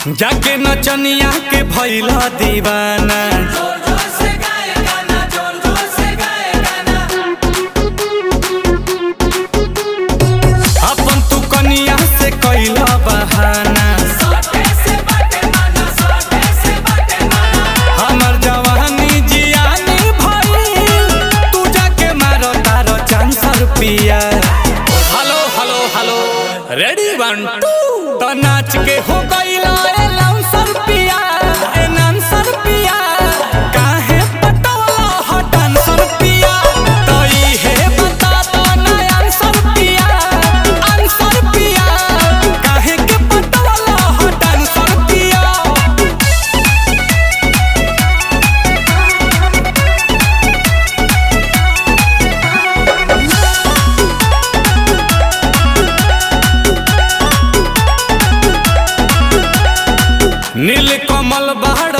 जाके नचनिया के भइला दीवाना। अपन तू कनिया से कैला बहाना। हमर जवानी जियानी भइल तू जाके मारो तारो चांसर पिया। हेलो हेलो हेलो रेडी 1 2 तो नाच के हो गइला लाउंसर पिया ए नांसर पिया। काहे पटवला हो डांसर पिया। तो इहे बता दो ना आंसर पिया आंसर पिया। काहे के पटवला हो डांसर पिया। नील कमल बहड़